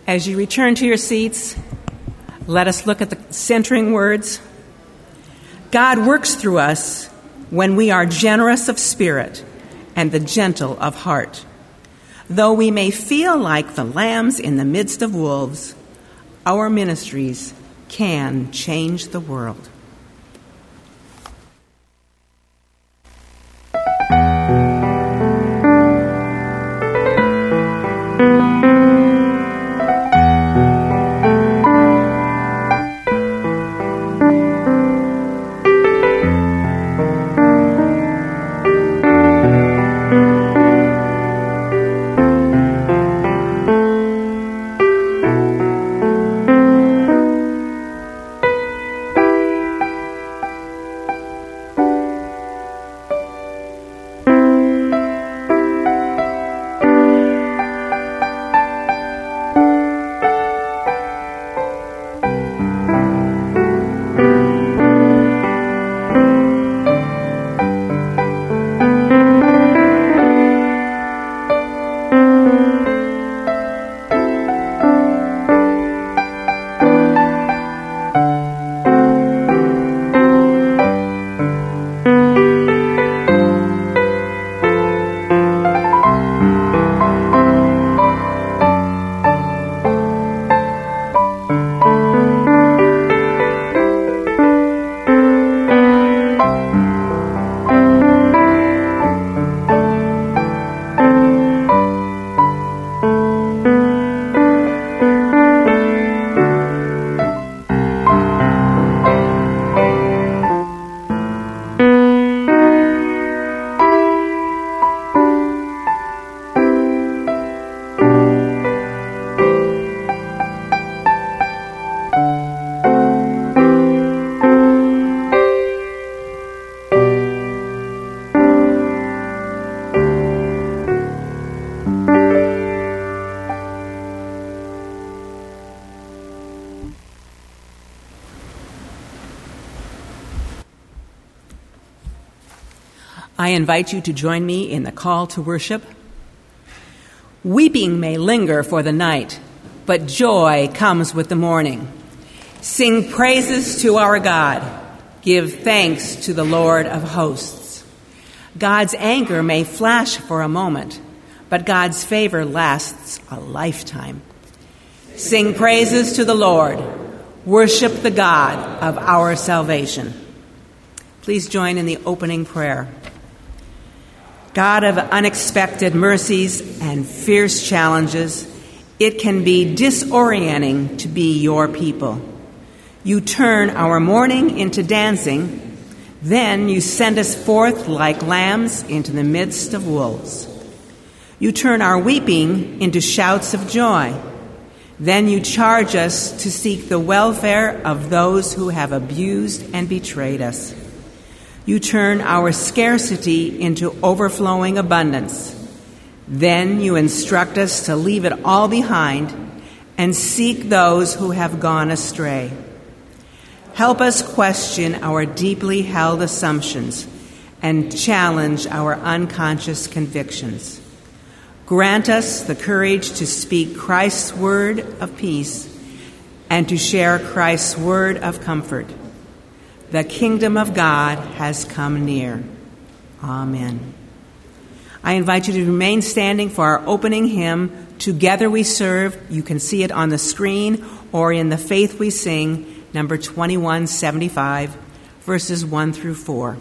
As you return to your seats, let us look at the centering words. God works through us when we are generous of spirit and the gentle of heart. Though we may feel like the lambs in the midst of wolves, our ministries can change the world. I invite you to join me in the call to worship. Weeping may linger for the night, but joy comes with the morning. Sing praises to our God. Give thanks to the Lord of hosts. God's anger may flash for a moment, but God's favor lasts a lifetime. Sing praises to the Lord. Worship the God of our salvation. Please join in the opening prayer. God of unexpected mercies and fierce challenges, it can be disorienting to be your people. You turn our mourning into dancing, then you send us forth like lambs into the midst of wolves. You turn our weeping into shouts of joy. Then you charge us to seek the welfare of those who have abused and betrayed us. You turn our scarcity into overflowing abundance. Then you instruct us to leave it all behind and seek those who have gone astray. Help us question our deeply held assumptions and challenge our unconscious convictions. Grant us the courage to speak Christ's word of peace and to share Christ's word of comfort. The kingdom of God has come near. Amen. I invite you to remain standing for our opening hymn, Together We Serve. You can see it on the screen or in the Faith We Sing, number 2175, verses 1 through 4.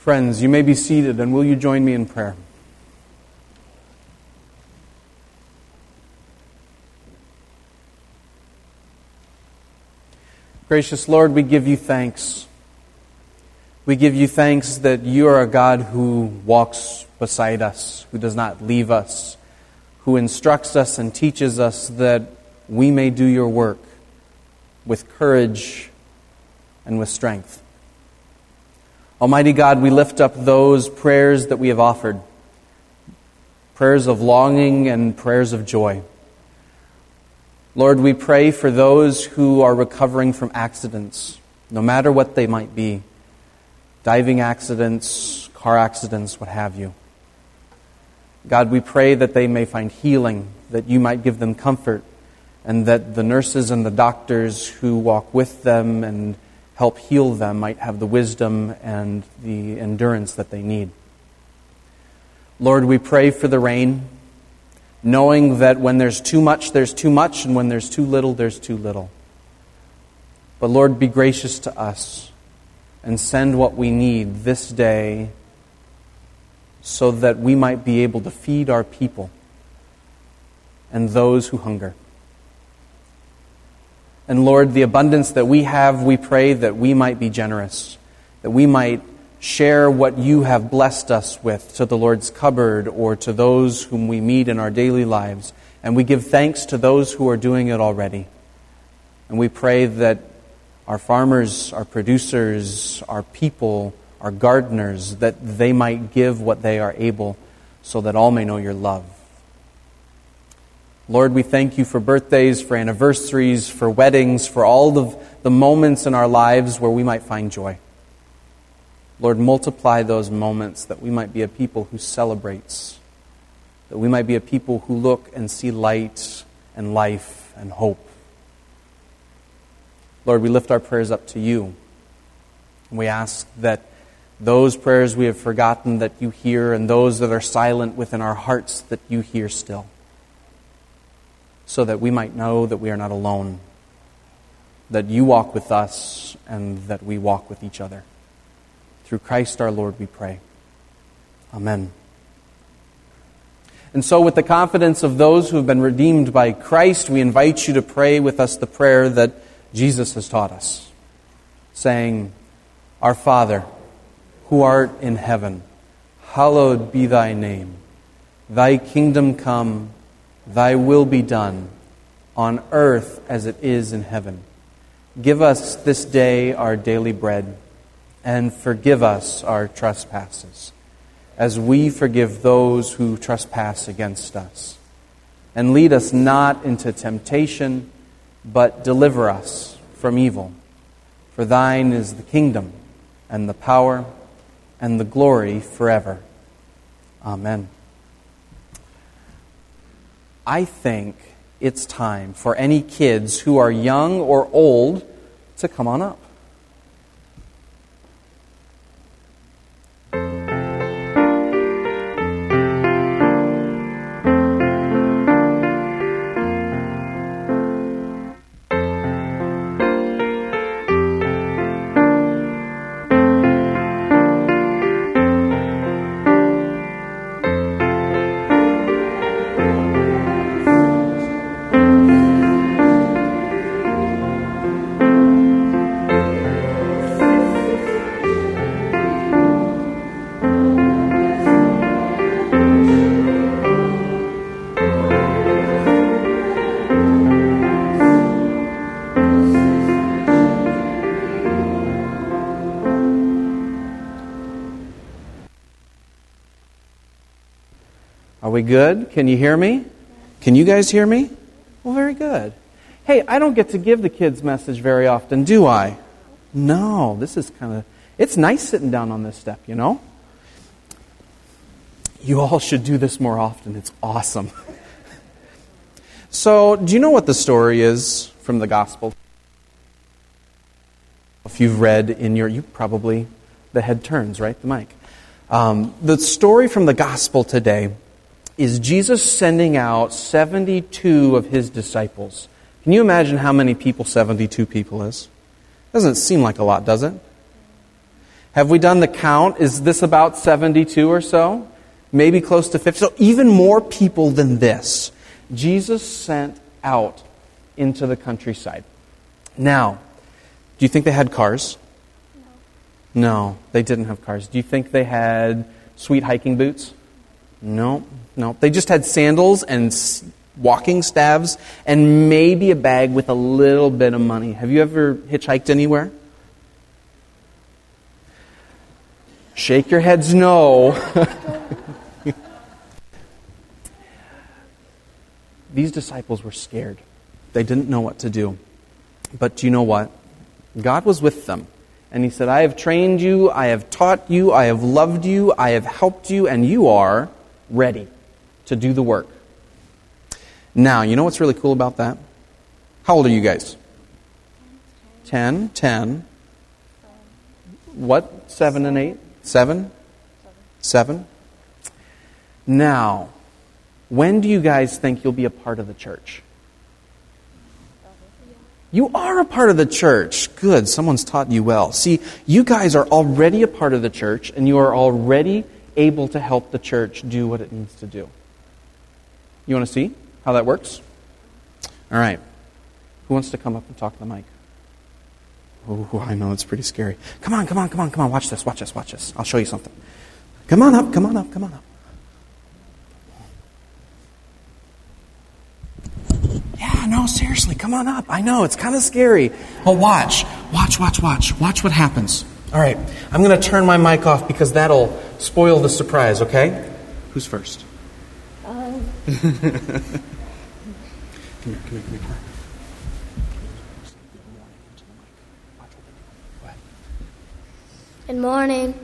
Friends, you may be seated, and will you join me in prayer? Gracious Lord, we give you thanks. We give you thanks that you are a God who walks beside us, who does not leave us, who instructs us and teaches us that we may do your work with courage and with strength. Almighty God, we lift up those prayers that we have offered, prayers of longing and prayers of joy. Lord, we pray for those who are recovering from accidents, no matter what they might be, diving accidents, car accidents, what have you. God, we pray that they may find healing, that you might give them comfort, and that the nurses and the doctors who walk with them and help heal them might have the wisdom and the endurance that they need. Lord, we pray for the rain, knowing that when there's too much, and when there's too little, there's too little. But Lord, be gracious to us and send what we need this day so that we might be able to feed our people and those who hunger. And Lord, the abundance that we have, we pray that we might be generous, that we might share what you have blessed us with to the Lord's cupboard or to those whom we meet in our daily lives. And we give thanks to those who are doing it already. And we pray that our farmers, our producers, our people, our gardeners, that they might give what they are able so that all may know your love. Lord, we thank you for birthdays, for anniversaries, for weddings, for all of the moments in our lives where we might find joy. Lord, multiply those moments that we might be a people who celebrates, that we might be a people who look and see light and life and hope. Lord, we lift our prayers up to you. And we ask that those prayers we have forgotten that you hear, and those that are silent within our hearts that you hear still, so that we might know that we are not alone, that you walk with us and that we walk with each other. Through Christ our Lord we pray. Amen. And so with the confidence of those who have been redeemed by Christ, we invite you to pray with us the prayer that Jesus has taught us, saying, Our Father, who art in heaven, hallowed be thy name. Thy kingdom come, thy will be done, on earth as it is in heaven. Give us this day our daily bread, and forgive us our trespasses, as we forgive those who trespass against us. And lead us not into temptation, but deliver us from evil. For thine is the kingdom, and the power, and the glory forever. Amen. I think it's time for any kids who are young or old to come on up. Are we good? Can you hear me? Can you guys hear me? Well, very good. Hey, I don't get to give the kids message very often, do I? No, this is it's nice sitting down on this step, you know? You all should do this more often. It's awesome. So, do you know what the story is from the gospel? If you've read the head turns, right? The mic. The story from the gospel today is Jesus sending out 72 of his disciples. Can you imagine how many people 72 people is? Doesn't seem like a lot, does it? Have we done the count? Is this about 72 or so? Maybe close to 50. So even more people than this, Jesus sent out into the countryside. Now, do you think they had cars? No, they didn't have cars. Do you think they had sweet hiking boots? No. They just had sandals and walking staffs and maybe a bag with a little bit of money. Have you ever hitchhiked anywhere? Shake your heads no. These disciples were scared. They didn't know what to do. But do you know what? God was with them. And He said, I have trained you, I have taught you, I have loved you, I have helped you, and you are ready to do the work. Now, you know what's really cool about that? How old are you guys? 10. What? 7 and 8? 7? 7? Now, when do you guys think you'll be a part of the church? You are a part of the church. Good, someone's taught you well. See, you guys are already a part of the church, and you are already able to help the church do what it needs to do. You want to see how that works? All right. Who wants to come up and talk to the mic? Oh, I know, it's pretty scary. Come on. Watch this. I'll show you something. Come on up. Yeah, no, seriously, come on up. I know, it's kind of scary. Well, watch. Watch what happens. All right, I'm going to turn my mic off because that'll spoil the surprise, okay? Who's first? Come here. Good morning.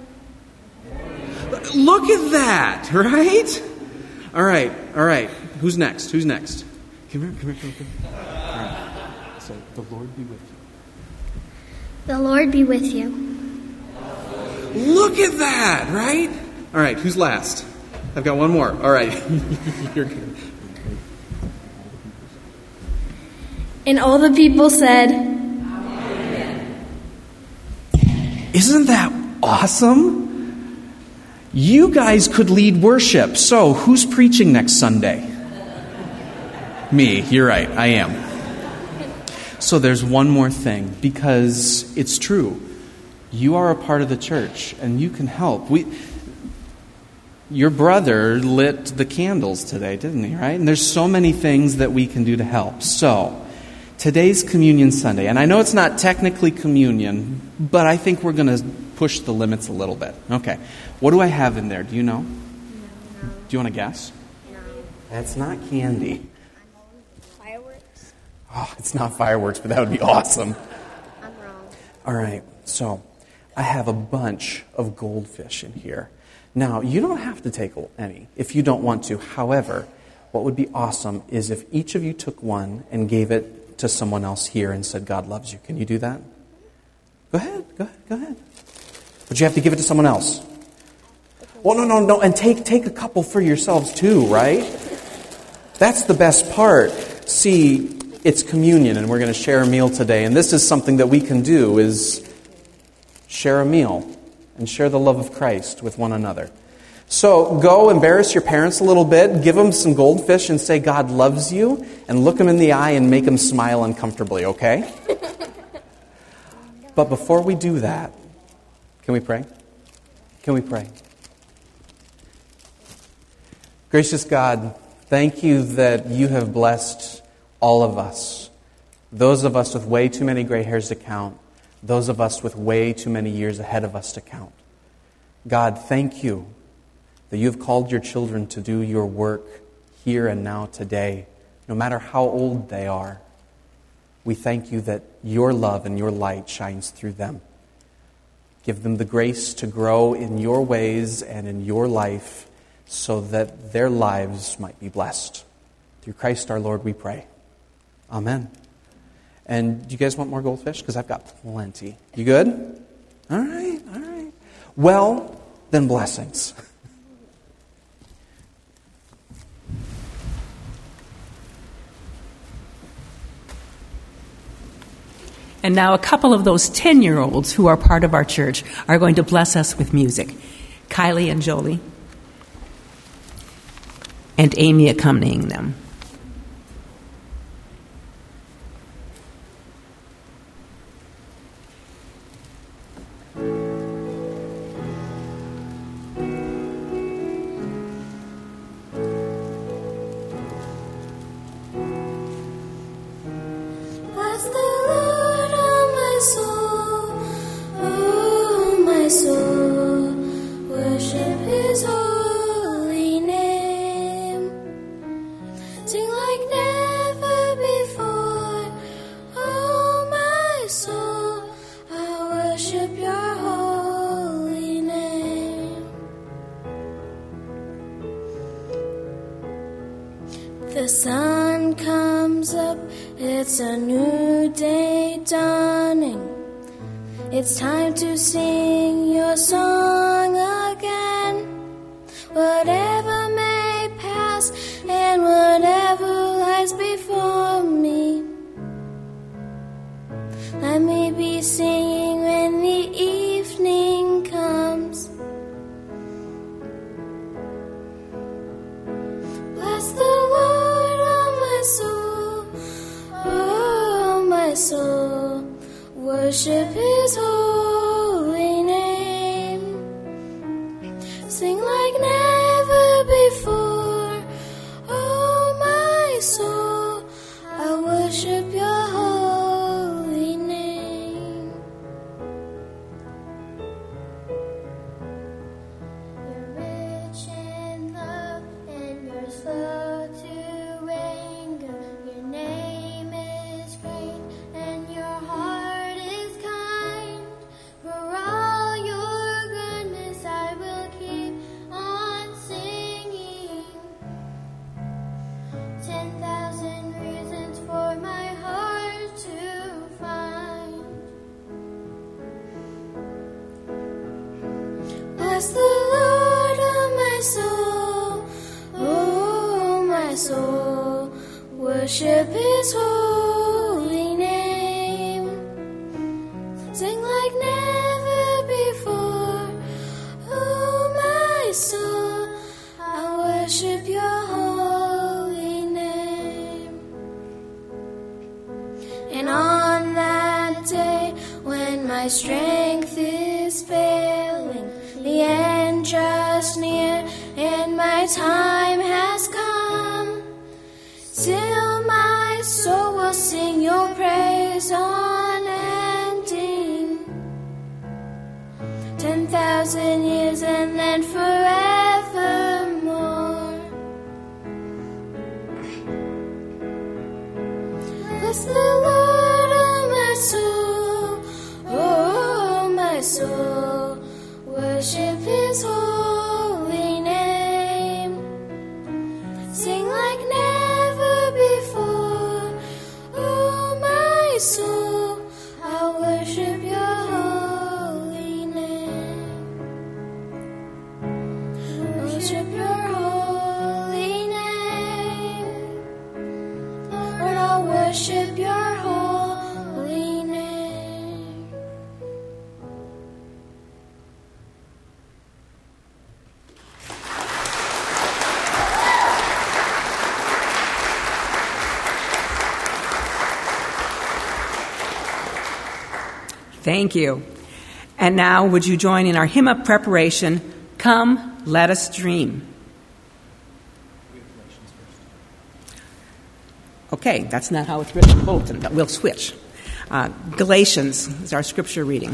Look at that, right? All right. Who's next? Come here. All right. So, the Lord be with you. The Lord be with you. Look at that, right? All right, who's last? I've got one more. All right. You're good. And all the people said, Isn't that awesome? You guys could lead worship. So, who's preaching next Sunday? Me. You're right. I am. So there's one more thing, because it's true. You are a part of the church, and you can help. Your brother lit the candles today, didn't he, right? And there's so many things that we can do to help. So, today's Communion Sunday, and I know it's not technically communion, but I think we're going to push the limits a little bit. Okay. What do I have in there? Do you know? No. Do you want to guess? No. That's not candy. Fireworks? Oh, it's not fireworks, but that would be awesome. I'm wrong. All right. So, I have a bunch of goldfish in here. Now, you don't have to take any if you don't want to. However, what would be awesome is if each of you took one and gave it to someone else here and said, God loves you. Can you do that? Go ahead. But you have to give it to someone else. Well, no. And take a couple for yourselves too, right? That's the best part. See, it's communion and we're going to share a meal today. And this is something that we can do, is share a meal and share the love of Christ with one another. So go embarrass your parents a little bit, give them some goldfish and say God loves you, and look them in the eye and make them smile uncomfortably, okay? But before we do that, can we pray? Gracious God, thank you that you have blessed all of us. Those of us with way too many gray hairs to count. Those of us with way too many years ahead of us to count. God, thank you that you have called your children to do your work here and now today, no matter how old they are. We thank you that your love and your light shines through them. Give them the grace to grow in your ways and in your life so that their lives might be blessed. Through Christ our Lord we pray. Amen. And do you guys want more goldfish? Because I've got plenty. You good? All right. Well, then blessings. And now a couple of those 10-year-olds who are part of our church are going to bless us with music. Kylie and Jolie, and Amy accompanying them. The sun comes up, it's a new day dawning. It's time to sing your song again. Whatever may pass and whatever lies before me, let me be singing when the evening comes. Bless the Lord, oh my soul, worship His holy name. Sing like never before, oh my soul, I worship your holy name. You're rich in love and you're slow to anger. Your name is great and your heart is kind. For all your goodness I will keep on singing. 10,000 reasons for my heart to find. Bless the Lord, oh my soul, worship His holy name. Sing like never before, oh my soul, I worship your holy name. And on that day when my strength is failing, the end just near, and my time has come, still my soul will sing your praise unending. 10,000 years and then forevermore. Bless the Lord, oh my soul, worship His holy name. Sing like never before, oh my soul, I worship your holy name. Worship your holy name. Lord, I'll worship your holy name. Thank you. And now, would you join in our hymn of preparation, Come, Let Us Dream. Okay, that's not how it's written in the bulletin, but we'll switch. Galatians is our scripture reading.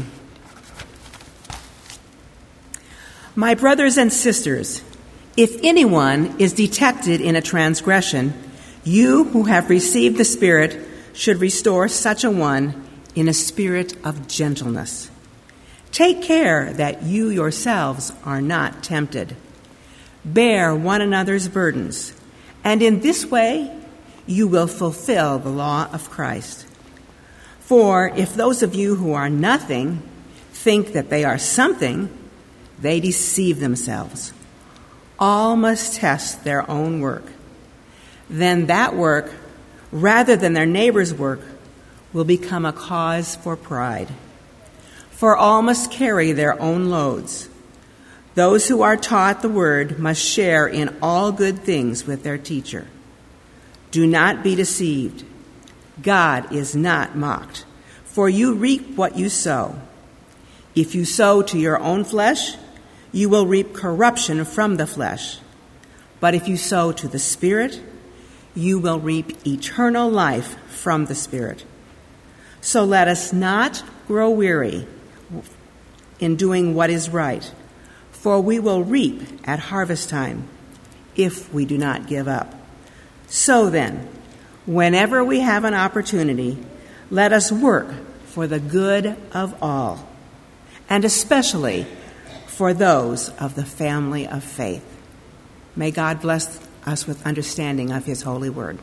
My brothers and sisters, if anyone is detected in a transgression, you who have received the Spirit should restore such a one in a spirit of gentleness. Take care that you yourselves are not tempted. Bear one another's burdens, and in this way you will fulfill the law of Christ. For if those of you who are nothing think that they are something, they deceive themselves. All must test their own work. Then that work, rather than their neighbor's work, will become a cause for pride. For all must carry their own loads. Those who are taught the word must share in all good things with their teacher. Do not be deceived. God is not mocked, for you reap what you sow. If you sow to your own flesh, you will reap corruption from the flesh. But if you sow to the Spirit, you will reap eternal life from the Spirit. So let us not grow weary in doing what is right, for we will reap at harvest time if we do not give up. So then, whenever we have an opportunity, let us work for the good of all, and especially for those of the family of faith. May God bless us with understanding of his holy word.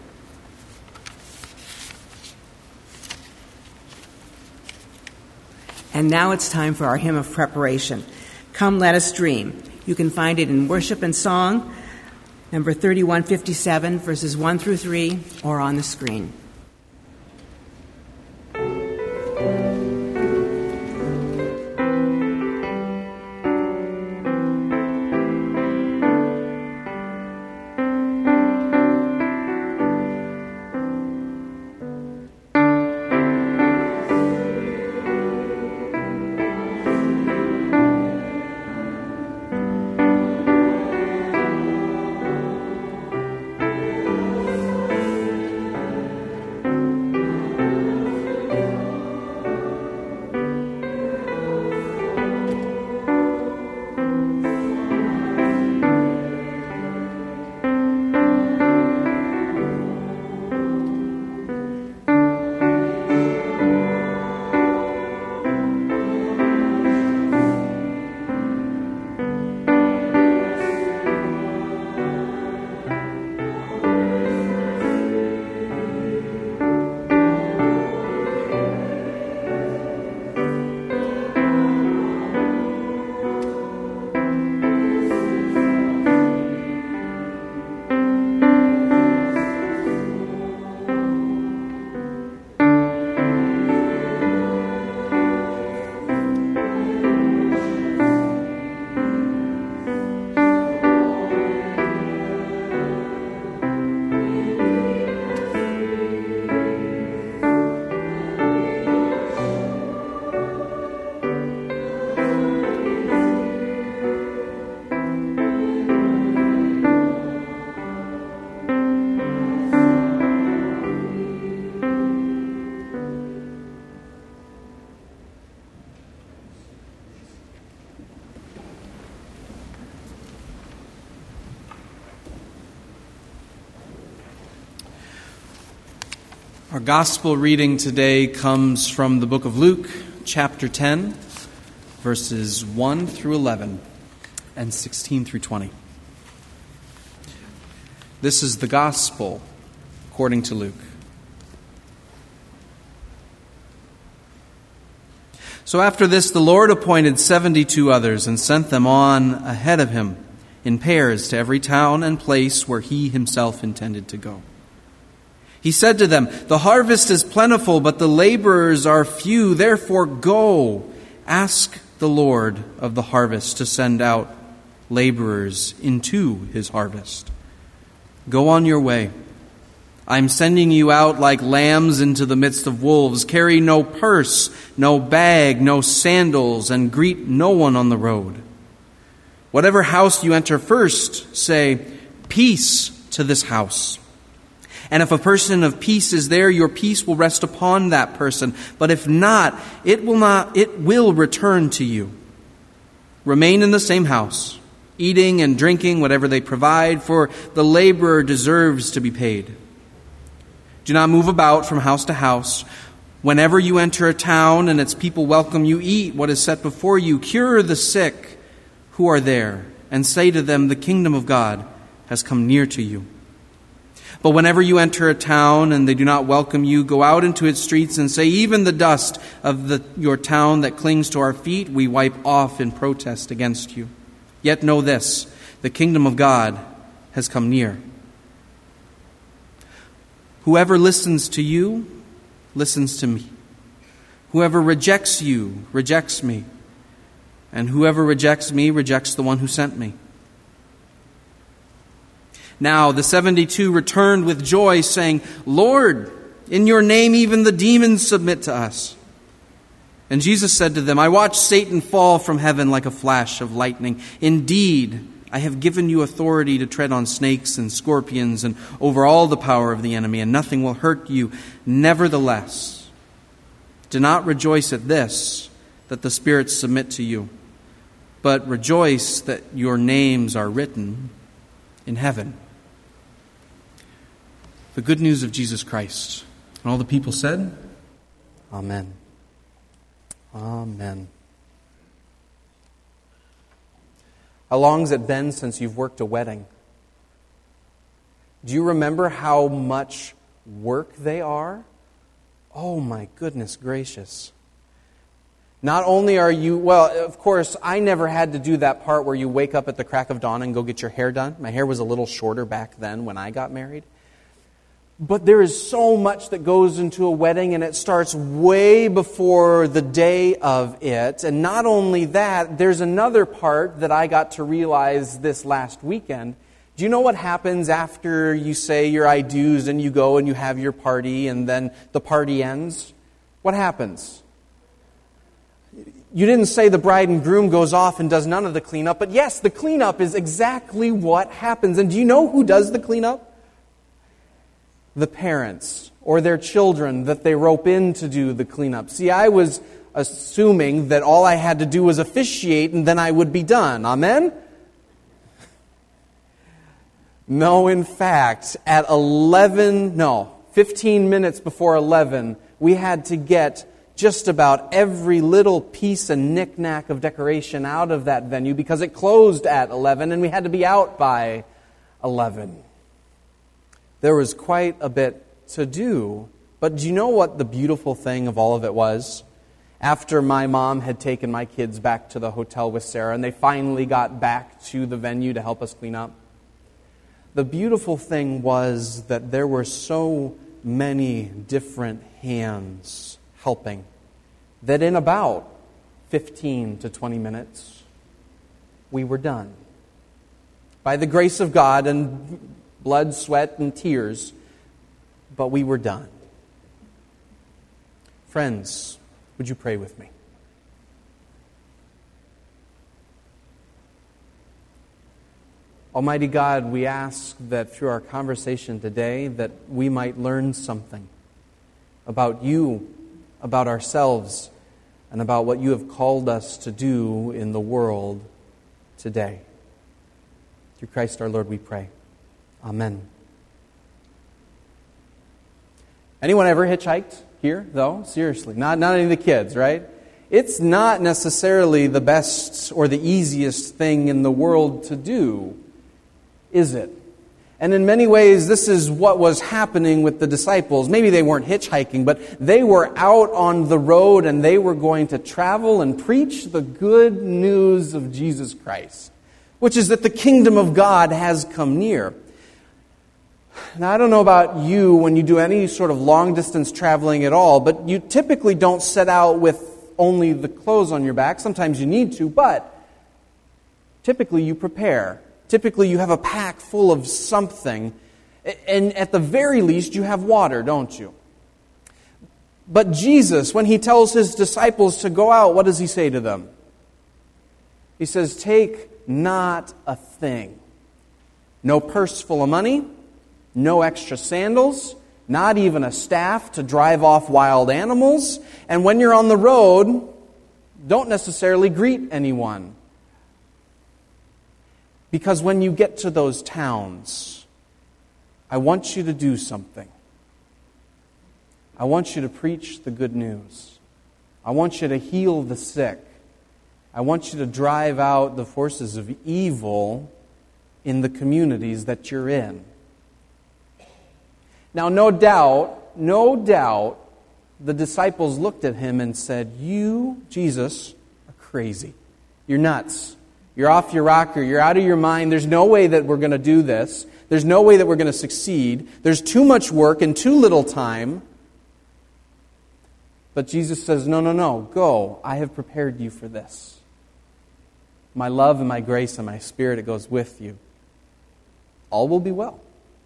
And now it's time for our hymn of preparation. Come, Let Us Dream. You can find it in Worship and Song, number 3157, verses 1 through 3, or on the screen. Our gospel reading today comes from the book of Luke, chapter 10, verses 1 through 11 and 16 through 20. This is the gospel according to Luke. So after this, the Lord appointed 72 others and sent them on ahead of him in pairs to every town and place where he himself intended to go. He said to them, "The harvest is plentiful, but the laborers are few. Therefore go, ask the Lord of the harvest to send out laborers into his harvest. Go on your way. I am sending you out like lambs into the midst of wolves. Carry no purse, no bag, no sandals, and greet no one on the road. Whatever house you enter first, say, 'Peace to this house.' And if a person of peace is there, your peace will rest upon that person. But if not, it will return to you. Remain in the same house, eating and drinking whatever they provide, for the laborer deserves to be paid. Do not move about from house to house. Whenever you enter a town and its people welcome you, eat what is set before you. Cure the sick who are there, and say to them, 'The kingdom of God has come near to you.' But whenever you enter a town and they do not welcome you, go out into its streets and say, 'Even the dust of your town that clings to our feet we wipe off in protest against you.' Yet know this, the kingdom of God has come near. Whoever listens to you listens to me. Whoever rejects you rejects me, and whoever rejects me rejects the one who sent me." Now the 72 returned with joy, saying, "Lord, in your name even the demons submit to us." And Jesus said to them, "I watched Satan fall from heaven like a flash of lightning. Indeed, I have given you authority to tread on snakes and scorpions and over all the power of the enemy, and nothing will hurt you. Nevertheless, do not rejoice at this, that the spirits submit to you, but rejoice that your names are written in heaven." The good news of Jesus Christ. And all the people said, Amen. Amen. How long's it been since you've worked a wedding? Do you remember how much work they are? Oh my goodness gracious. Not only are you, well, of course, I never had to do that part where you wake up at the crack of dawn and go get your hair done. My hair was a little shorter back then when I got married. But there is so much that goes into a wedding, and it starts way before the day of it. And not only that, there's another part that I got to realize this last weekend. Do you know what happens after you say your I do's and you go and you have your party and then the party ends? What happens? You didn't say the bride and groom goes off and does none of the cleanup, but yes, the cleanup is exactly what happens. And do you know who does the cleanup? The parents or their children that they rope in to do the cleanup. See, I was assuming that all I had to do was officiate and then I would be done. Amen? No, in fact, at 15 minutes before 11, we had to get just about every little piece and knick-knack of decoration out of that venue because it closed at 11 and we had to be out by 11. There was quite a bit to do. But do you know what the beautiful thing of all of it was? After my mom had taken my kids back to the hotel with Sarah and they finally got back to the venue to help us clean up, the beautiful thing was that there were so many different hands helping that in about 15 to 20 minutes, we were done. By the grace of God and blood, sweat, and tears, but we were done. Friends, would you pray with me? Almighty God, we ask that through our conversation today that we might learn something about you, about ourselves, and about what you have called us to do in the world today. Through Christ our Lord we pray. Amen. Anyone ever hitchhiked here, though? Seriously, not any of the kids, right? It's not necessarily the best or the easiest thing in the world to do, is it? And in many ways, this is what was happening with the disciples. Maybe they weren't hitchhiking, but they were out on the road and they were going to travel and preach the good news of Jesus Christ, which is that the kingdom of God has come near. Now, I don't know about you when you do any sort of long-distance traveling at all, but you typically don't set out with only the clothes on your back. Sometimes you need to, but typically you prepare. Typically you have a pack full of something, and at the very least you have water, don't you? But Jesus, when He tells His disciples to go out, what does He say to them? He says, "Take not a thing." No purse full of money, no extra sandals, not even a staff to drive off wild animals. And when you're on the road, don't necessarily greet anyone. Because when you get to those towns, I want you to do something. I want you to preach the good news. I want you to heal the sick. I want you to drive out the forces of evil in the communities that you're in. Now, no doubt, the disciples looked at Him and said, "You, Jesus, are crazy. You're nuts. You're off your rocker. You're out of your mind. There's no way that we're going to do this. There's no way that we're going to succeed. There's too much work and too little time." But Jesus says, no, go. I have prepared you for this. My love and my grace and my Spirit, it goes with you. All will be well.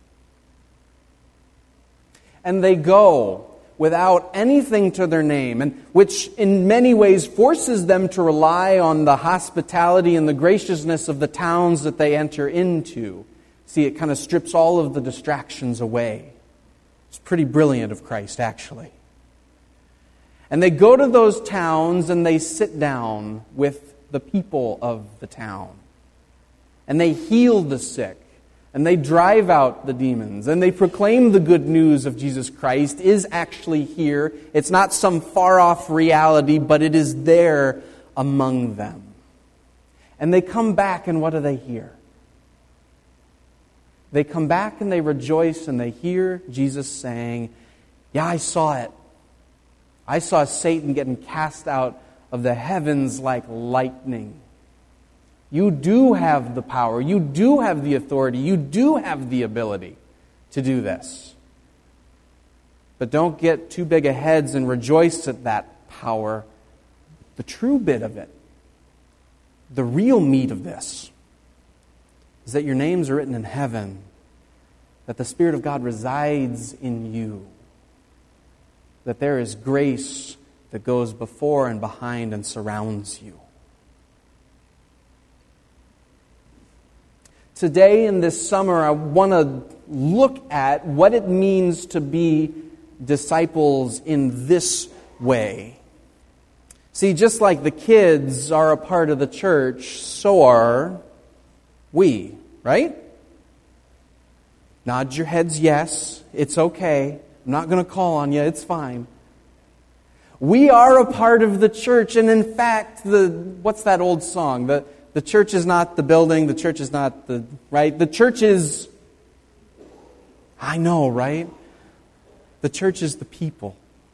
And they go without anything to their name, and which in many ways forces them to rely on the hospitality and the graciousness of the towns that they enter into. See, it kind of strips all of the distractions away. It's pretty brilliant of Christ, actually. And they go to those towns and they sit down with the people of the town. And they heal the sick. And they drive out the demons. And they proclaim the good news of Jesus Christ is actually here. It's not some far-off reality, but it is there among them. And they come back, and what do they hear? They come back and they rejoice, and they hear Jesus saying, yeah, I saw it. I saw Satan getting cast out of the heavens like lightning. You do have the power. You do have the authority. You do have the ability to do this. But don't get too big of heads and rejoice at that power. The true bit of it, the real meat of this, is that your names are written in heaven, that the Spirit of God resides in you, that there is grace that goes before and behind and surrounds you. Today, in this summer, I want to look at what it means to be disciples in this way. See, just like the kids are a part of the church, so are we, right? Nod your heads yes. It's okay. I'm not going to call on you. It's fine. We are a part of the church, and in fact, what's that old song? The church is not the building, the church is not the, right? The church is, I know, right? The church is the people.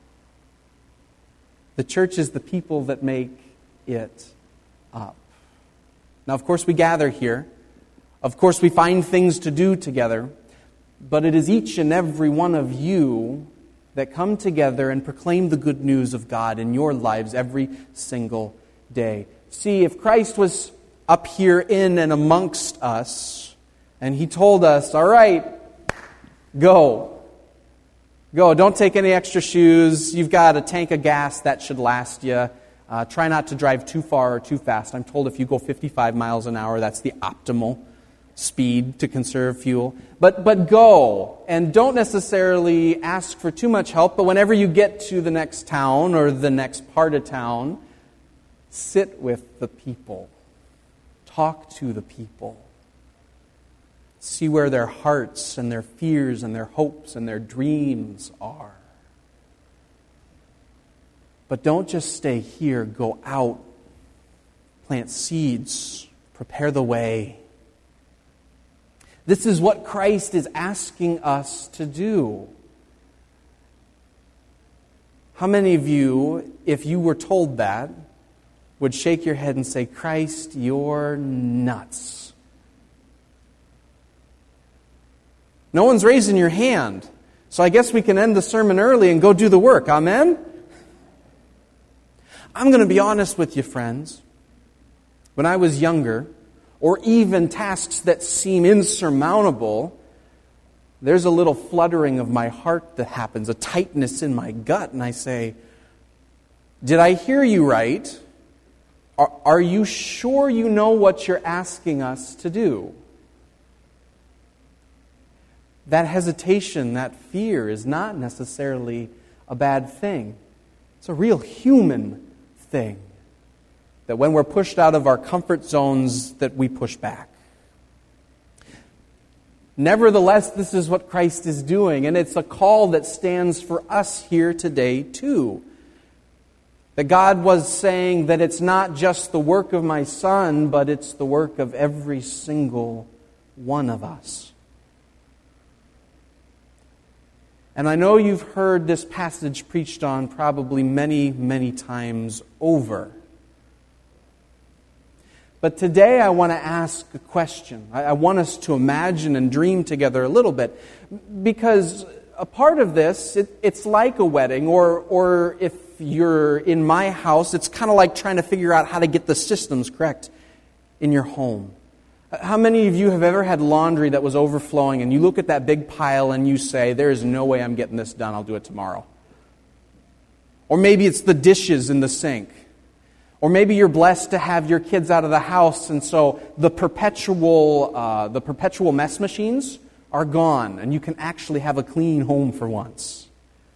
The church is the people that make it up. Now, of course, we gather here. Of course, we find things to do together. But it is each and every one of you that come together and proclaim the good news of God in your lives every single day. See, if Christ was up here in and amongst us, and He told us, all right, go. Go. Don't take any extra shoes. You've got a tank of gas that should last you. Try not to drive too far or too fast. I'm told if you go 55 miles an hour, that's the optimal speed to conserve fuel. But go, and don't necessarily ask for too much help, but whenever you get to the next town or the next part of town, sit with the people. Talk to the people. See where their hearts and their fears and their hopes and their dreams are. But don't just stay here. Go out. Plant seeds. Prepare the way. This is what Christ is asking us to do. How many of you, if you were told that, would shake your head and say, Christ, you're nuts? No one's raising your hand. So I guess we can end the sermon early and go do the work. Amen? I'm going to be honest with you, friends. When I was younger, or even tasks that seem insurmountable, there's a little fluttering of my heart that happens, a tightness in my gut, and I say, did I hear you right? Are you sure you know what you're asking us to do? That hesitation, that fear is not necessarily a bad thing. It's a real human thing. That when we're pushed out of our comfort zones, that we push back. Nevertheless, this is what Christ is doing, and it's a call that stands for us here today too. That God was saying that it's not just the work of my Son, but it's the work of every single one of us. And I know you've heard this passage preached on probably many, many times over. But today I want to ask a question. I want us to imagine and dream together a little bit. Because a part of this, it's like a wedding, or if you're in my house, it's kind of like trying to figure out how to get the systems correct in your home. How many of you have ever had laundry that was overflowing and you look at that big pile and you say, there is no way I'm getting this done, I'll do it tomorrow? Or maybe it's the dishes in the sink. Or maybe you're blessed to have your kids out of the house, and so the perpetual mess machines are gone, and you can actually have a clean home for once.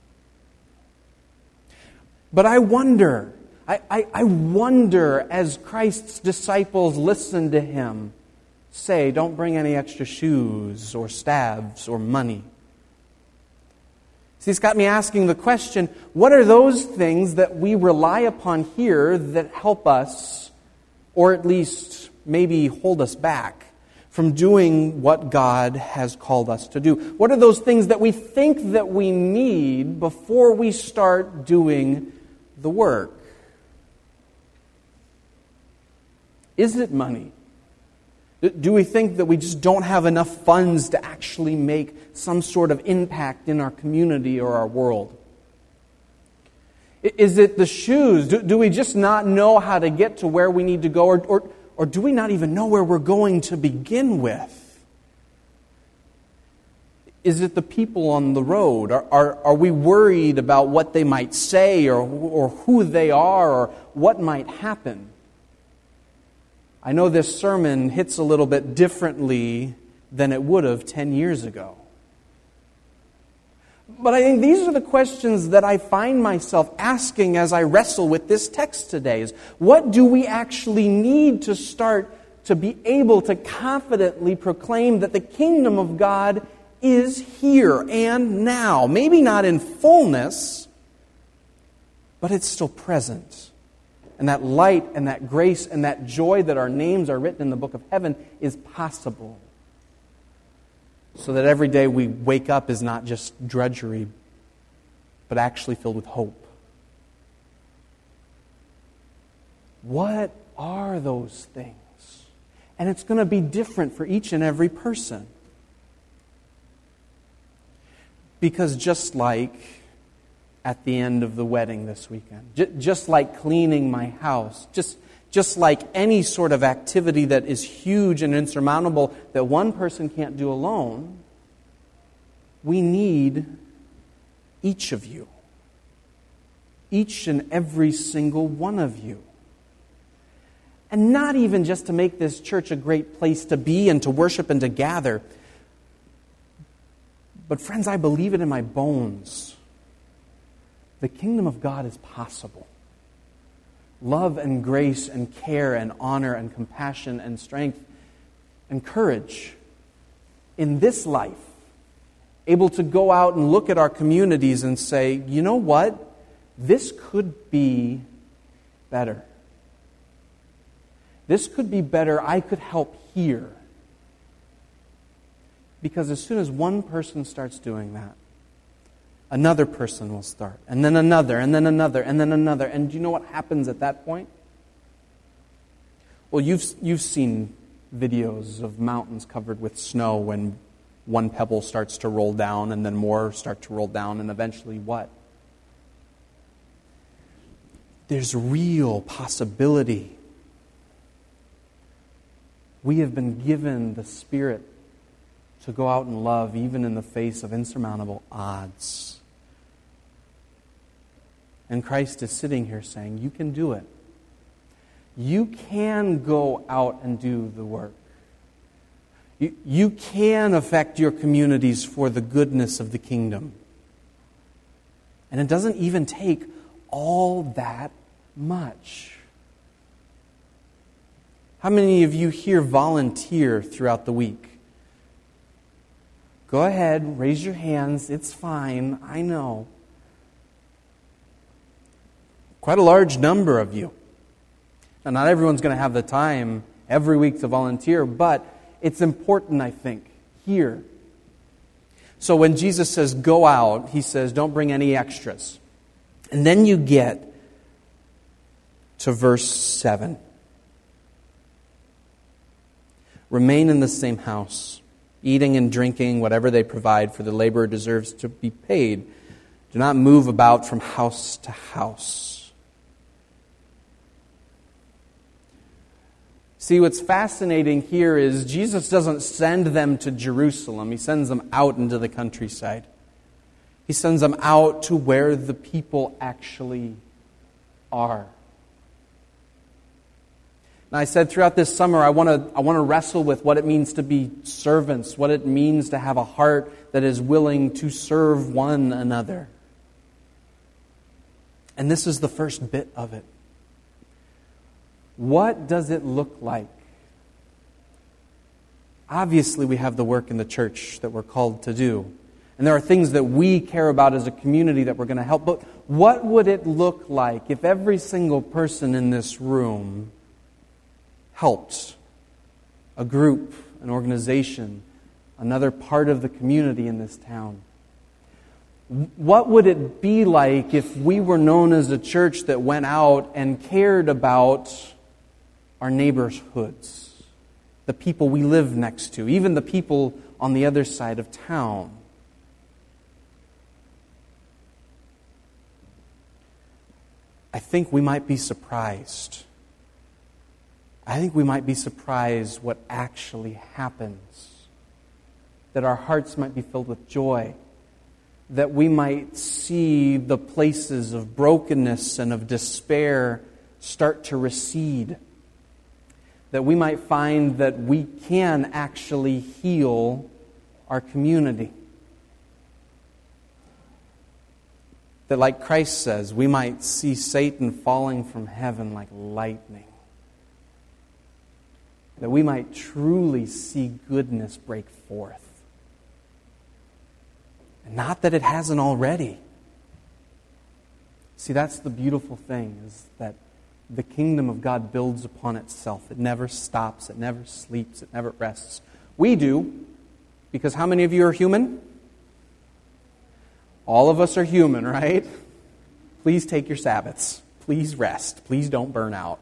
But I wonder, I wonder, as Christ's disciples listen to Him say, don't bring any extra shoes or staves or money. See, it's got me asking the question, what are those things that we rely upon here that help us, or at least maybe hold us back from doing what God has called us to do? What are those things that we think that we need before we start doing the work? Is it money? Do we think that we just don't have enough funds to actually make some sort of impact in our community or our world? Is it the shoes? Do we just not know how to get to where we need to go? Or do we not even know where we're going to begin with? Is it the people on the road? Are we worried about what they might say or who they are or what might happen? I know this sermon hits a little bit differently than it would have 10 years ago. But I think these are the questions that I find myself asking as I wrestle with this text today. Is what do we actually need to start to be able to confidently proclaim that the kingdom of God is here and now? Maybe not in fullness, but it's still present. And that light and that grace and that joy that our names are written in the book of heaven is possible. So that every day we wake up is not just drudgery, but actually filled with hope. What are those things? And it's going to be different for each and every person. Because just like at the end of the wedding this weekend, just like cleaning my house, just like any sort of activity that is huge and insurmountable that one person can't do alone, we need each of you. Each and every single one of you. And not even just to make this church a great place to be and to worship and to gather. But friends, I believe it in my bones. The kingdom of God is possible. Love and grace and care and honor and compassion and strength and courage in this life, able to go out and look at our communities and say, you know what? This could be better. This could be better. I could help here. Because as soon as one person starts doing that, another person will start, and then another, and then another, and then another. And do you know what happens at that point? Well, you've seen videos of mountains covered with snow when one pebble starts to roll down, and then more start to roll down, and eventually what? There's real possibility. We have been given the Spirit to go out and love even in the face of insurmountable odds. And Christ is sitting here saying, you can do it. You can go out and do the work. You can affect your communities for the goodness of the kingdom. And it doesn't even take all that much. How many of you here volunteer throughout the week? Go ahead, raise your hands. It's fine. I know. Quite a large number of you. Now, not everyone's going to have the time every week to volunteer, but it's important, I think, here. So when Jesus says, go out, He says, don't bring any extras. And then you get to verse 7. Remain in the same house, eating and drinking whatever they provide, for the laborer deserves to be paid. Do not move about from house to house. See, what's fascinating here is Jesus doesn't send them to Jerusalem. He sends them out into the countryside. He sends them out to where the people actually are. Now, I said throughout this summer, I want to wrestle with what it means to be servants, what it means to have a heart that is willing to serve one another. And this is the first bit of it. What does it look like? Obviously, we have the work in the church that we're called to do. And there are things that we care about as a community that we're going to help. But what would it look like if every single person in this room helped a group, an organization, another part of the community in this town? What would it be like if we were known as a church that went out and cared about our neighborhoods, the people we live next to, even the people on the other side of town? I think we might be surprised. I think we might be surprised what actually happens. That our hearts might be filled with joy. That we might see the places of brokenness and of despair start to recede. That we might find that we can actually heal our community. That, like Christ says, we might see Satan falling from heaven like lightning. That we might truly see goodness break forth. And not that it hasn't already. See, that's the beautiful thing, is that the kingdom of God builds upon itself. It never stops. It never sleeps. It never rests. We do, because how many of you are human? All of us are human, right? Please take your Sabbaths. Please rest. Please don't burn out.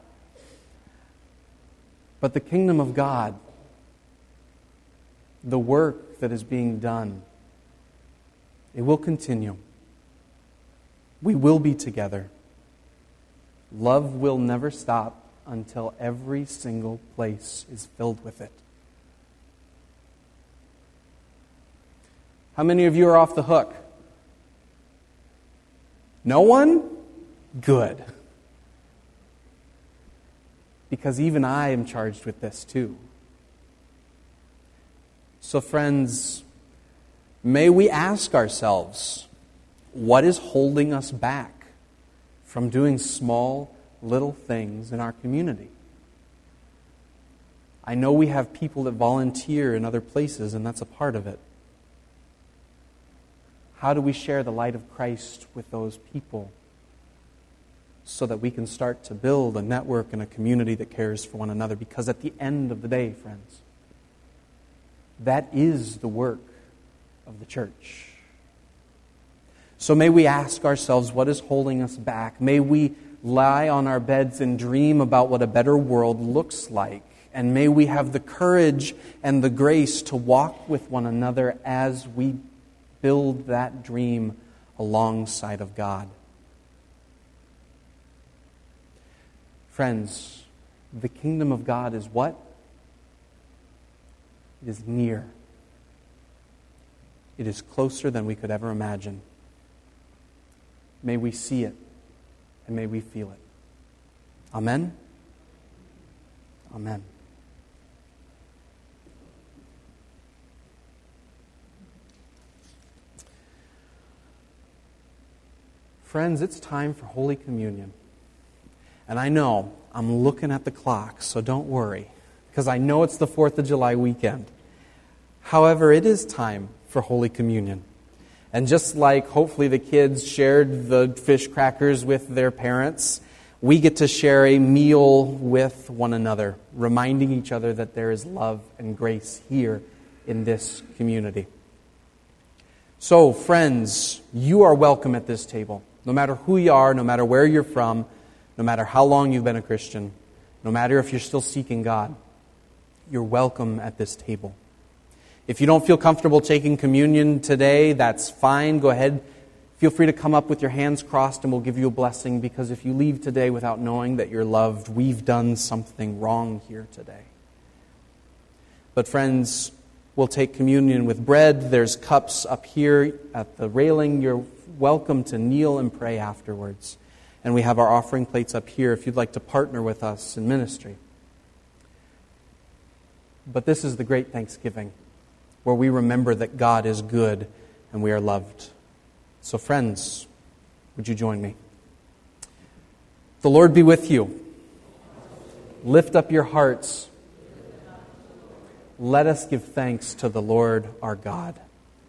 But the kingdom of God, the work that is being done, it will continue. We will be together. Love will never stop until every single place is filled with it. How many of you are off the hook? No one? Good. Because even I am charged with this too. So friends, may we ask ourselves, what is holding us back from doing small, little things in our community? I know we have people that volunteer in other places, and that's a part of it. How do we share the light of Christ with those people so that we can start to build a network and a community that cares for one another? Because at the end of the day, friends, that is the work of the church. So may we ask ourselves, what is holding us back? May we lie on our beds and dream about what a better world looks like. And may we have the courage and the grace to walk with one another as we build that dream alongside of God. Friends, the kingdom of God is what? It is near. It is closer than we could ever imagine. May we see it, and may we feel it. Amen? Amen. Friends, it's time for Holy Communion. And I know I'm looking at the clock, so don't worry, because I know it's the 4th of July weekend. However, it is time for Holy Communion. And just like hopefully the kids shared the fish crackers with their parents, we get to share a meal with one another, reminding each other that there is love and grace here in this community. So, friends, you are welcome at this table. No matter who you are, no matter where you're from, no matter how long you've been a Christian, no matter if you're still seeking God, you're welcome at this table. If you don't feel comfortable taking communion today, that's fine. Go ahead, Feel free to come up with your hands crossed and we'll give you a blessing, because if you leave today without knowing that you're loved, we've done something wrong here today. But friends, we'll take communion with bread. There's cups up here at the railing. You're welcome to kneel and pray afterwards. And we have our offering plates up here if you'd like to partner with us in ministry. But this is the great Thanksgiving, where we remember that God is good and we are loved. So friends, would you join me? The Lord be with you. Lift up your hearts. Let us give thanks to the Lord our God.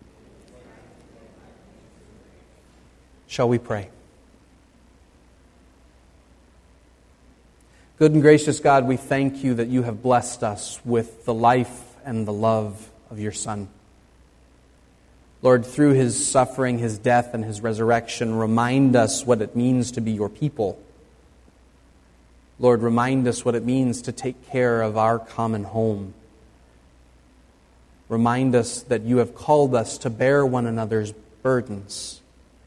Shall we pray? Good and gracious God, we thank you that you have blessed us with the life and the love of your Son. Lord, through his suffering, his death, and his resurrection, remind us what it means to be your people. Lord, remind us what it means to take care of our common home. Remind us that you have called us to bear one another's burdens.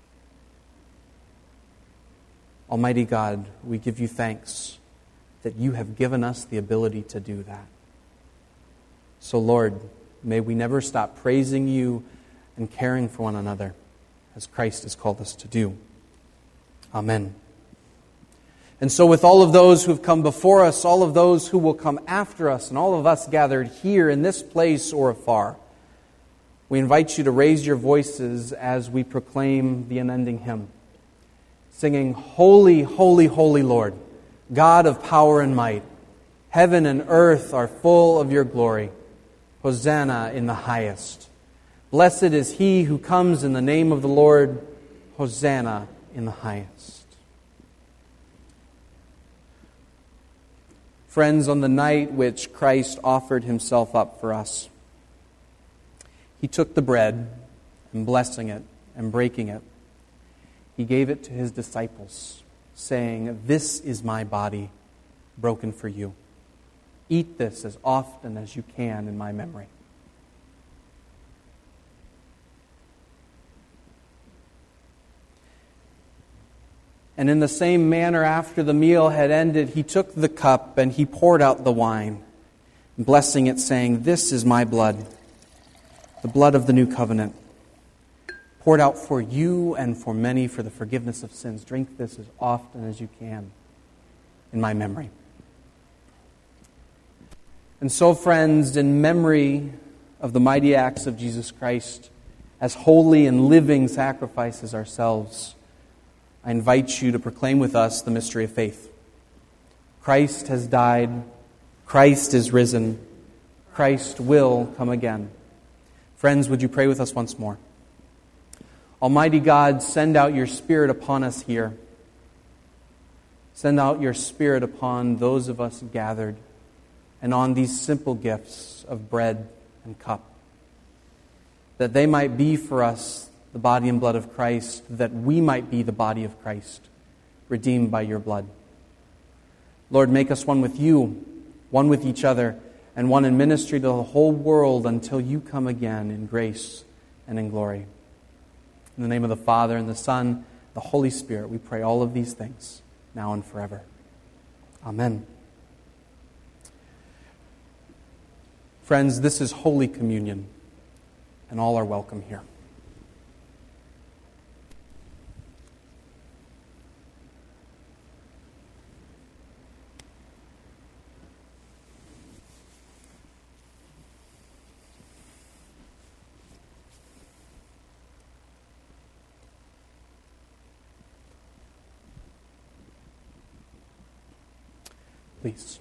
Almighty God, we give you thanks that you have given us the ability to do that. So, Lord, may we never stop praising you and caring for one another as Christ has called us to do. Amen. And so with all of those who have come before us, all of those who will come after us, and all of us gathered here in this place or afar, we invite you to raise your voices as we proclaim the unending hymn, singing, "Holy, holy, holy Lord, God of power and might, heaven and earth are full of your glory. Hosanna in the highest. Blessed is he who comes in the name of the Lord. Hosanna in the highest." Friends, on the night which Christ offered himself up for us, he took the bread, and blessing it and breaking it, he gave it to his disciples, saying, "This is my body broken for you. Eat this as often as you can in my memory." And in the same manner, after the meal had ended, he took the cup and he poured out the wine, blessing it, saying, "This is my blood, the blood of the new covenant, poured out for you and for many for the forgiveness of sins. Drink this as often as you can in my memory." And so, friends, in memory of the mighty acts of Jesus Christ, as holy and living sacrifices ourselves, I invite you to proclaim with us the mystery of faith. Christ has died. Christ is risen. Christ will come again. Friends, would you pray with us once more? Almighty God, send out your Spirit upon us here. Send out your Spirit upon those of us gathered and on these simple gifts of bread and cup, that they might be for us the body and blood of Christ, that we might be the body of Christ, redeemed by your blood. Lord, make us one with you, one with each other, and one in ministry to the whole world until you come again in grace and in glory. In the name of the Father, and the Son, the Holy Spirit, we pray all of these things, now and forever. Amen. Friends, this is Holy Communion, and all are welcome here. Please.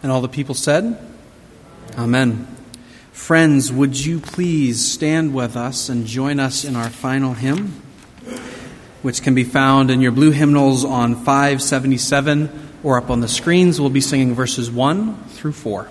And all the people said, Amen. Friends, would you please stand with us and join us in our final hymn, which can be found in your blue hymnals on 577 or up on the screens. We'll be singing verses 1 through 4.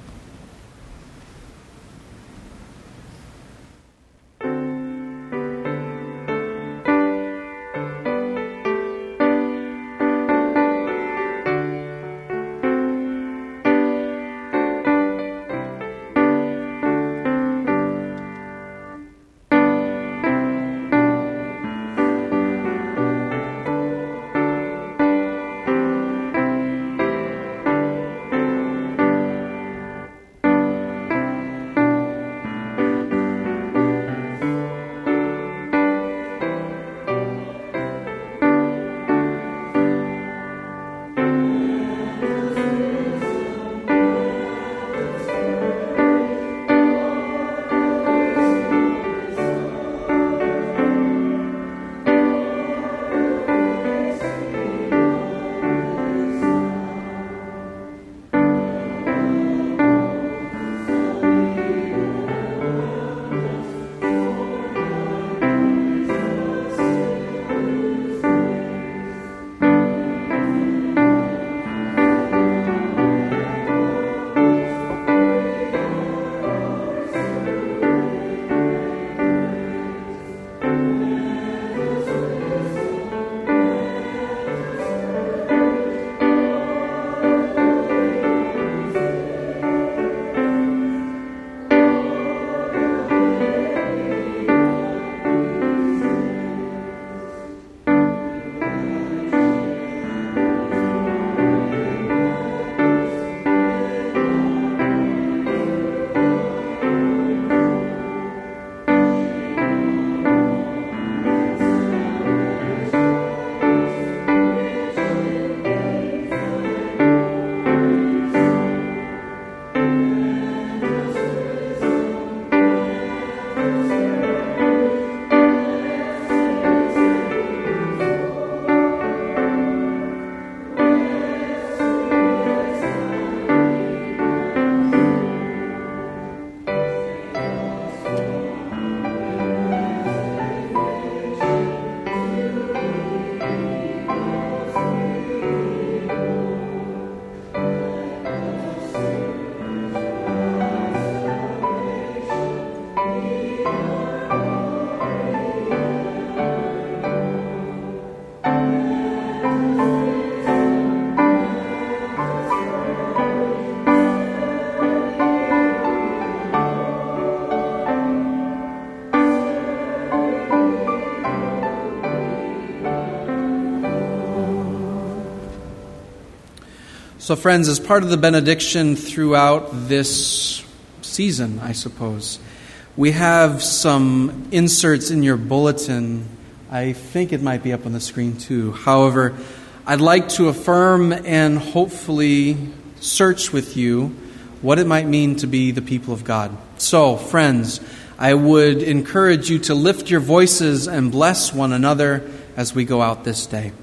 So friends, as part of the benediction throughout this season, I suppose, we have some inserts in your bulletin. I think it might be up on the screen too. However, I'd like to affirm and hopefully search with you what it might mean to be the people of God. So, friends, I would encourage you to lift your voices and bless one another as we go out this day.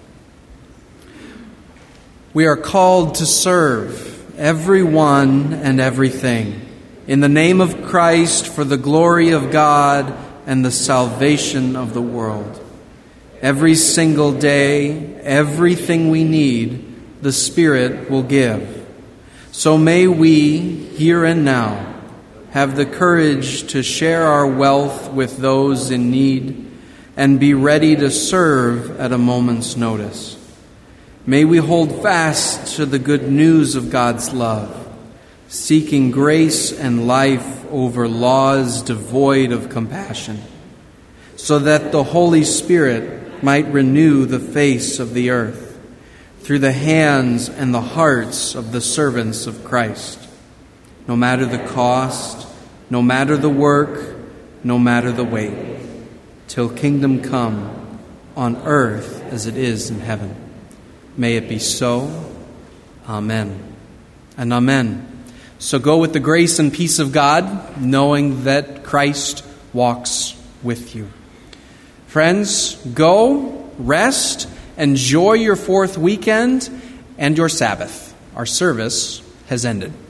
We are called to serve everyone and everything in the name of Christ for the glory of God and the salvation of the world. Every single day, everything we need, the Spirit will give. So may we, here and now, have the courage to share our wealth with those in need and be ready to serve at a moment's notice. May we hold fast to the good news of God's love, seeking grace and life over laws devoid of compassion, so that the Holy Spirit might renew the face of the earth through the hands and the hearts of the servants of Christ, no matter the cost, no matter the work, no matter the weight, till kingdom come on earth as it is in heaven. May it be so. Amen. And amen. So go with the grace and peace of God, knowing that Christ walks with you. Friends, go, rest, enjoy your fourth weekend and your Sabbath. Our service has ended.